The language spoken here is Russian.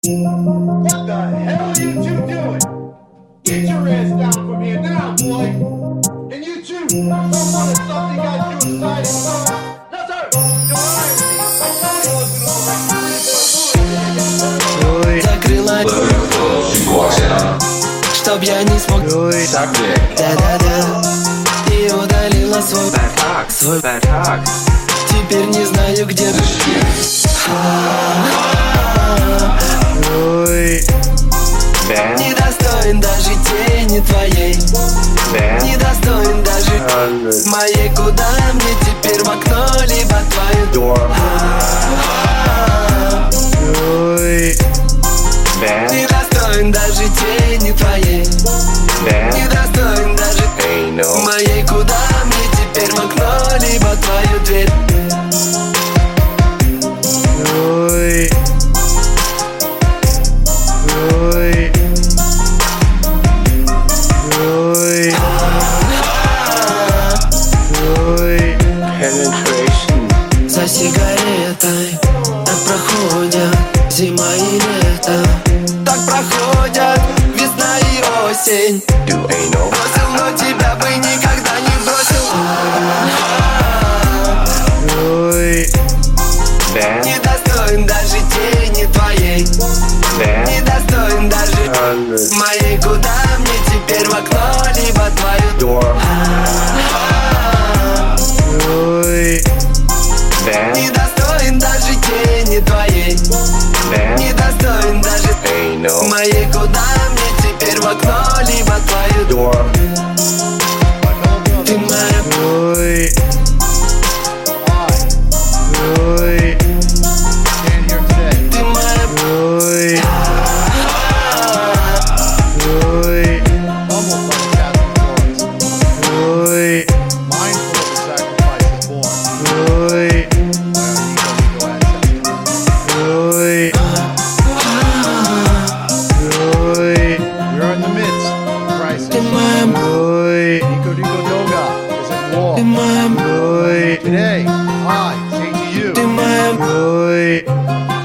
What the hell are you two doing? Get your ass down from here now, boy! And you too! Don't want to something got too excited, son! No, sir! Закрыла, чтоб я не смог. Да-да-да. И удалила свой бардак. Теперь не знаю, где. Недостоин даже тени твоей. Недостоин даже моей. Куда мне теперь в окно, либо твою? Недостоин даже тени твоей. Недостоин даже моей. Куда мне теперь в окно, либо твою дверь? За сигаретой так проходят зима и лето. Так проходят весна и осень. Бросил, но тебя бы никогда не бросил. Недостоин даже тени твоей. Недостоин даже моей. Куда мне теперь в окно, либо твою? Недостоин даже тени твоей. Недостоин даже моей. Куда мне теперь в окно, либо твою? Ты моя. Ты моя. Today, I say to you, Ты моя.